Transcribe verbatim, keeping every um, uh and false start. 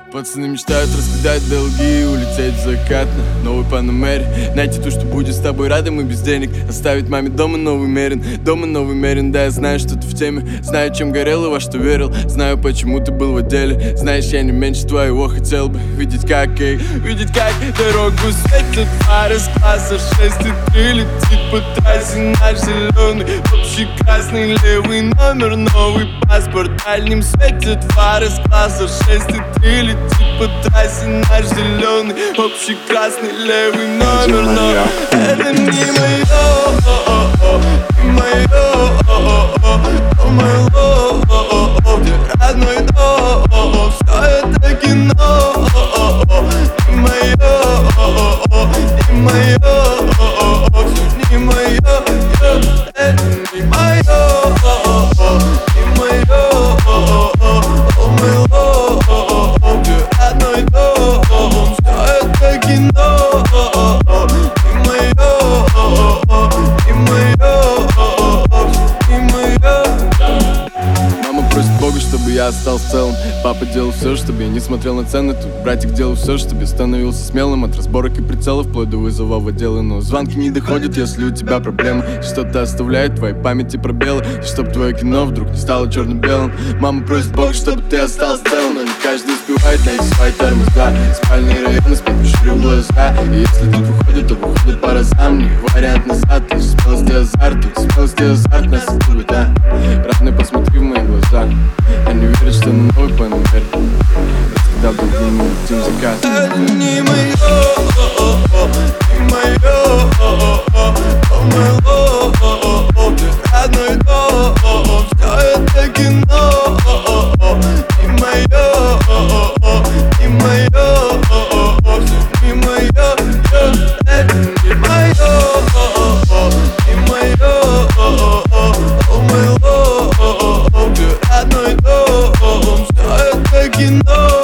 Пацаны мечтают раскидать долги и улететь в закат на новой Панамере. Найти ту, что будет с тобой рядом и без денег. Оставить маме дома новый Мерин, дома новый Мерин. Да, я знаю, что ты в теме, знаю, чем горел и во что верил. Знаю, почему ты был в отделе. Знаешь, я не меньше твоего хотел бы видеть, как, эй, видеть, как дорогу светит фары с класса шесть и три. Летит по трассе наш зеленый, общий красный левый номер, новый паспорт. Дальним светит фары с класса шесть и три. Летит по трассе наш зеленый, общий красный левый номер. Но это не мое, не мое, но мое, где родной дом. Все это кино, не мое, не мое, все не мое, это не мое, не мое, о мое, где родной дом. Все это кино, не мое, не мое, не мое. Мама просит Бога, чтобы я остался целым. Папа делал все, чтобы я не смотрел на цены. Тут братик делал все, чтобы я становился смелым. От разборок и прицелов вплоть до вызова в отделы. Но звонки не доходят, если у тебя проблемы. Что-то оставляет в твоей памяти пробелы. Чтоб твое кино вдруг не стало черно-белым. Мама просит Бога, чтобы ты остался целым. Но не каждый успевает найти свои тормоза. Спальные районы, спать поширю глаза. И если тут выходит, то выходит по разам. Не вариант назад, лишь смелость и азарт. Тут смелость и азарт нас любит, да. Родной, посмотри в мои глаза. Они верят, что на новый Панамере раскидал долги, мы летим в закат. Это не мое, не мое, о мое, где родной дом. Все это кино, не мое, не мое, все не мое. Это не мое, не мое, о мое, где родной дом. Все это кино.